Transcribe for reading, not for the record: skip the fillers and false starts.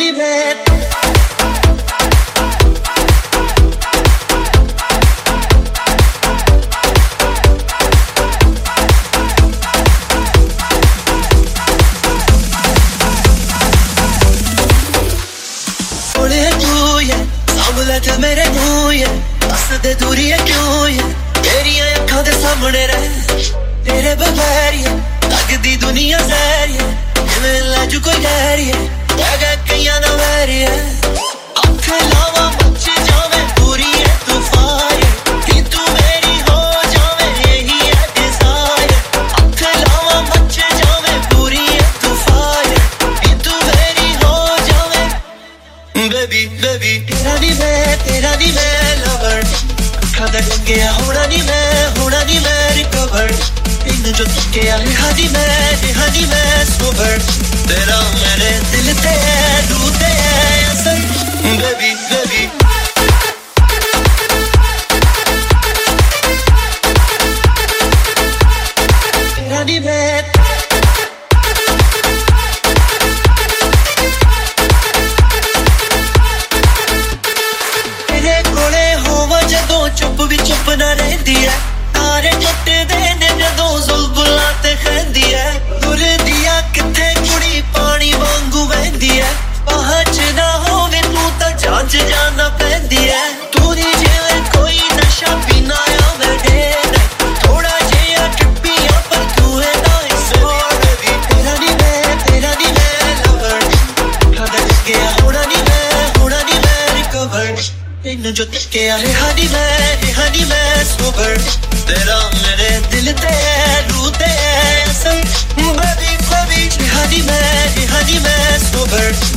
दी मैं ते मेरे मुंह ये बस दे दूरी है क्यों ये तेरी अखां दे सामने रह तेरे बगैर ये लगदी दुनिया जहर ये जिवें लाजू कोई गैर ये जगह कईयां ना वैर ये अख लावा मच जावे पूरी है तूफान कि तू मेरी हो जावे यही है डिजायर अख लावा मच जावे पूरी है तूफान कि तू मेरी हो जावे बेबी बेबी तेरा दी मैं लवर अखां दा गया होना नी मैं रिकवर इन जो तुके आए हादी मैं सोबर तेरा मेरे दिल ते है रूह ते है असर बेबी बेबी तेरा दी मैं चुप भी चुप ना रहती है तारे जट्टे दे ने जदों जुल्फां ते खंदी है दुर दिया किथे कुड़ी पानी वांगू बहंदी है पहुंच ना होवे तू तां जांच जाना पैंदी है तू नी जिवें कोई नशा पीना आ बैठे थोड़ा जिहा ट्रिपिया पर तू है नाइस बेबी तेरा दी मैं लवर खादा गया होना नी मैं रिकवर इन जो तुके आए हादी मैं सोबर तेरा मेरे दिल ते है रूह ते है असर बेबी बेबी हादी मैं सोबर